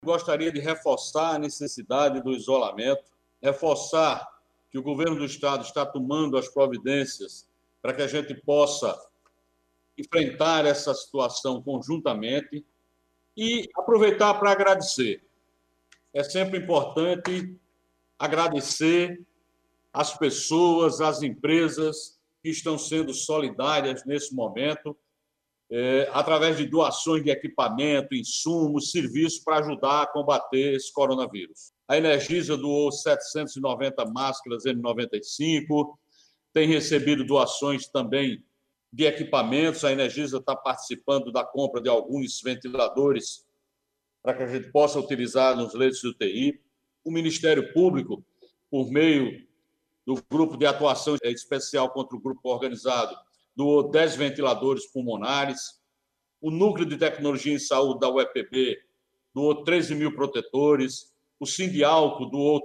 Gostaria de reforçar a necessidade do isolamento, reforçar que o governo do Estado está tomando as providências para que a gente possa enfrentar essa situação conjuntamente e aproveitar para agradecer. É sempre importante agradecer as pessoas, as empresas que estão sendo solidárias nesse momento, através de doações de equipamento, insumos, serviços para ajudar a combater esse coronavírus. A Energisa doou 790 máscaras N95, tem recebido doações também de equipamentos. A Energisa está participando da compra de alguns ventiladores para que a gente possa utilizar nos leitos de UTI. O Ministério Público, por meio do Grupo de Atuação Especial contra o Grupo Organizado, doou 10 ventiladores pulmonares. O Núcleo de Tecnologia em Saúde da UEPB doou 13 mil protetores. O Sindiálcool doou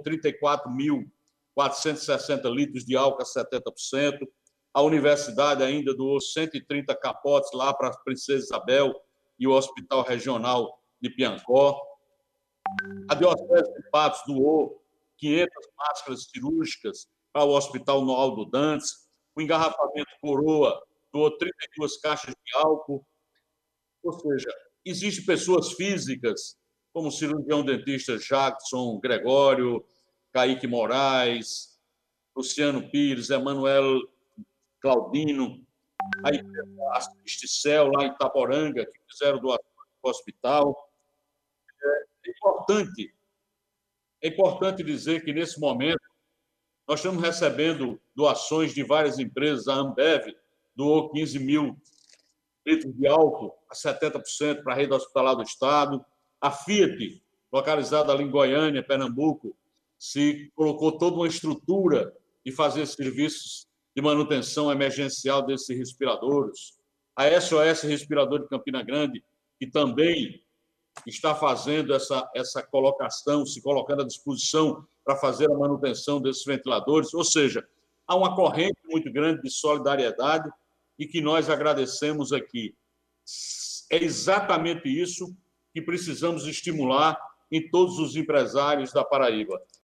34.460 litros de álcool a 70%. A universidade ainda doou 130 capotes lá para a Princesa Isabel e o Hospital Regional de Piancó. A Diocese de Patos doou 500 máscaras cirúrgicas para o Hospital Noaldo Dantes. O Engarrafamento Coroa doou 32 caixas de álcool. Ou seja, existem pessoas físicas, como o cirurgião dentista Jackson Gregório, Kaique Moraes, Luciano Pires, Emanuel Claudino, a empresa Astisticel, lá em Itaporanga, que fizeram doações para o hospital. É importante dizer que, nesse momento, nós estamos recebendo doações de várias empresas. A Ambev doou 15 mil litros de álcool a 70% para a rede hospitalar do Estado. A Fiat, localizada ali em Goiânia, Pernambuco, se colocou toda uma estrutura de fazer serviços de manutenção emergencial desses respiradores. A SOS Respirador de Campina Grande, que também está fazendo essa colocação, se colocando à disposição para fazer a manutenção desses ventiladores. Ou seja, há uma corrente muito grande de solidariedade e que nós agradecemos aqui. É exatamente isso que precisamos estimular em todos os empresários da Paraíba.